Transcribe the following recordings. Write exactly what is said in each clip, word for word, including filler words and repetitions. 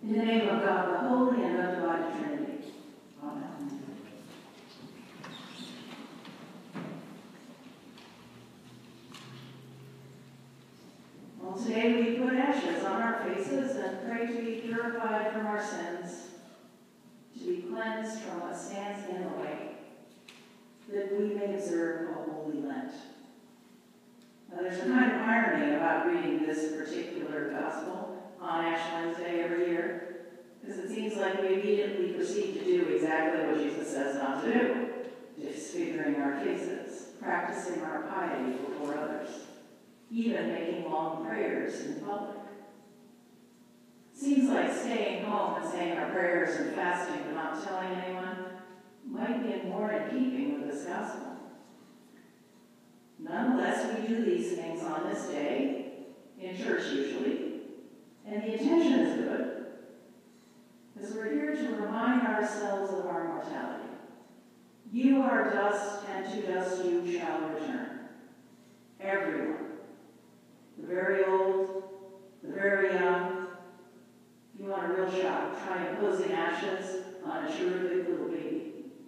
In the name of God, the Holy and Undivided Trinity. Amen. Well, today we put ashes on our faces and pray to be purified from our sins, to be cleansed from what stands in the way, that we may observe a holy Lent. Now, there's a kind of irony about reading this particular gospel on Ash Wednesday every year, because it seems like we immediately proceed to do exactly what Jesus says not to do, disfiguring our faces, practicing our piety before others, even making long prayers in public. Seems like staying home and saying our prayers and fasting but not telling anyone might be more in keeping with this gospel. Nonetheless, we do these things on this day, in church usually, and the intention is good, because we're here to remind ourselves of our mortality. You are dust, and to dust you shall return. Everyone. The very old, the very young. If you want a real shock, try imposing ashes on a terrific little baby.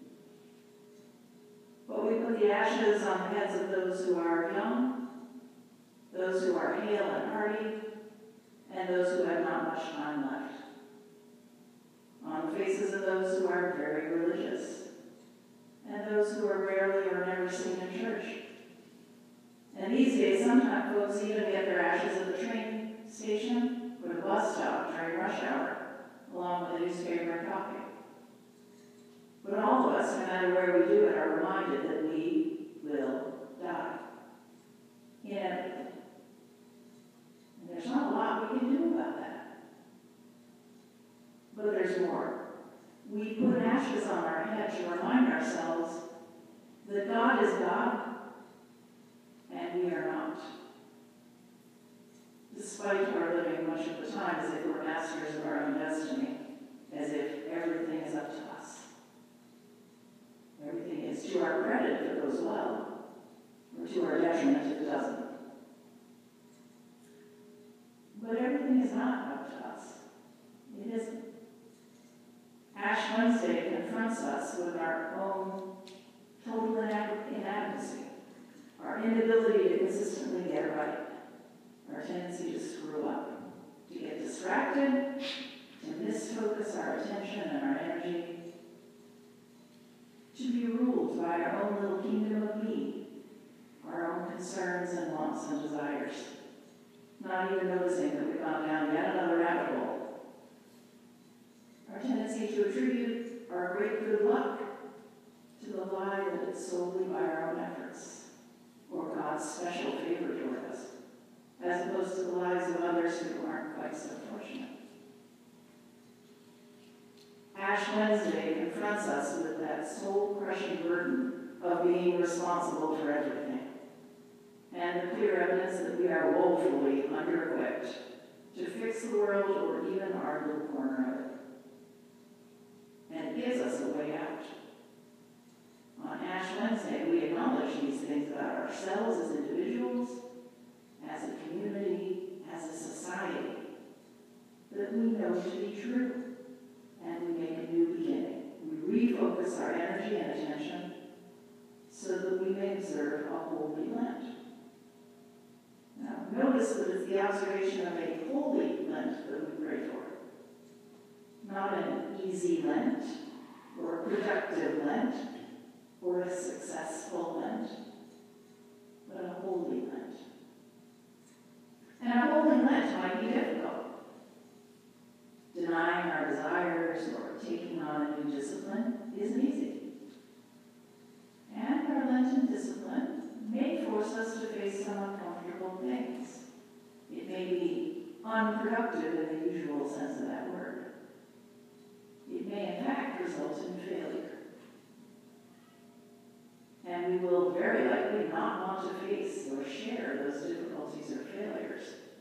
But we put the ashes on the heads of those who are young, those who are hale and hearty, and those who have not much time left. On the faces of those who are very religious, and those who are rarely or never seen in church. And these days, sometimes folks even get their ashes at the train station or the bus stop during rush hour, along with a newspaper and coffee. But all of us, no matter where we do it, are reminded that we will die. Inevitably. And there's not a lot we can do about that. But there's more. We put ashes on our head to remind ourselves that God is God, and we are not. Despite our living much of the time as if we're masters of our own destiny, as if everything is up to us. Everything is to our credit if it goes well, or to our detriment if it doesn't. But everything is not up to us. It isn't. Ash Wednesday confronts us with our own total inadequacy, our inability to consistently get it right, our tendency to screw up, to get distracted, to misfocus our attention and our energy, to be ruled by our own little kingdom of me, our own concerns and wants and desires, not even noticing that we've gone down yet another rabbit hole. Our tendency to attribute our great good luck to the lie that it's solely by our own efforts or God's special favor toward us, as opposed to the lives of others who aren't quite so fortunate. Ash Wednesday confronts us with that soul-crushing burden of being responsible for everything, and the clear evidence that we are woefully under-equipped to fix the world or even our little corner of it. And it gives us a way out. On Ash Wednesday, we acknowledge these things about ourselves as individuals, as a community, as a society, that we know to be true. And we make a new beginning. We refocus our energy and attention so that we may observe a holy Lent. Now, notice that it's the observation of a holy Lent that we pray for. Not an easy Lent, or a productive Lent, or a successful Lent, but a holy Lent. And a holy Lent might be difficult. Denying our desires or taking on a new discipline isn't easy. And our Lenten discipline may force us to face some uncomfortable things. It may be unproductive in the usual sense of that word. It may, in fact, result in failure. And we will very likely not want to face or share those difficulties or failures.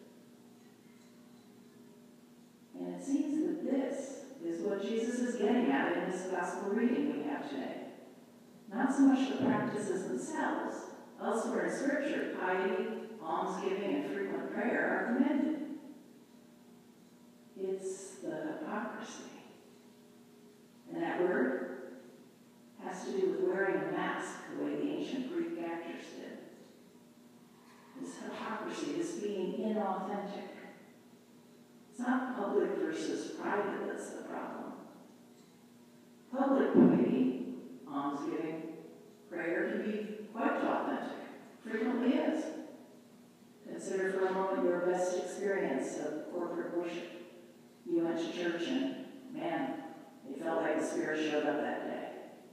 And it seems that this is what Jesus is getting at in this gospel reading we have today. Not so much the practices themselves. Elsewhere in Scripture, piety, almsgiving, and frequent prayer are commended. It's the hypocrisy. And that word has to do with wearing a mask the way the ancient Greek actors did. This hypocrisy, this being inauthentic. It's not public versus private that's the problem. Public piety, almsgiving, prayer can be quite authentic. Frequently is. Consider for a moment your best experience of corporate worship. You went to church and, man, it felt like the Spirit showed up that day.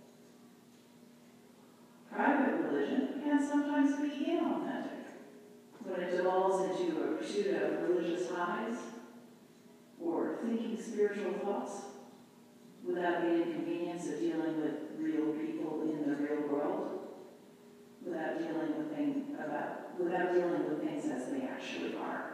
Private religion can sometimes be inauthentic when it devolves into a pursuit of religious highs or thinking spiritual thoughts without the inconvenience of dealing with real people in the real world, without dealing with things about, without dealing with things as they actually are.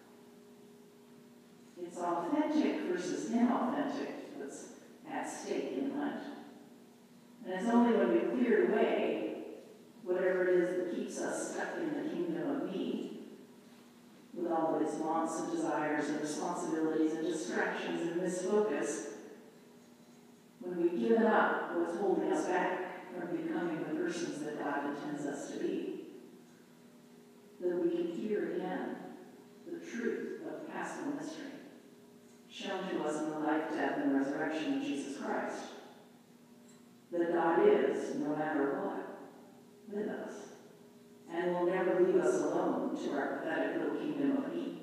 It's authentic versus inauthentic that's at stake in Lent. And it's only when we clear away whatever it is that keeps us stuck in the kingdom of me, with all of its wants and desires and responsibilities and distractions and misfocus, when we've given up what's holding us back from becoming the persons that God intends us to be, that we can hear again the truth of the paschal mystery, shown to us in the life, death, and resurrection of Jesus Christ. That God is, no matter what, with us, and will never leave us alone to our pathetic little kingdom of me.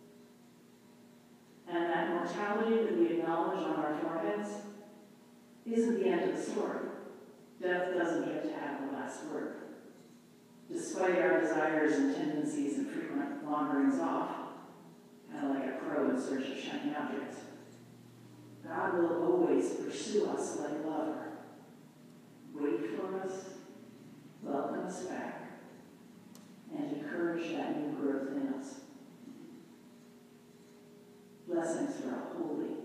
And that mortality that we acknowledge on our foreheads isn't the end of the story. Death doesn't get to have the last word. Despite our desires and tendencies and frequent wanderings off, kind of like a crow in search of shiny objects, God will always pursue us like a lover, wait for us, welcome us back, and encourage that new growth in us. Blessings for a holy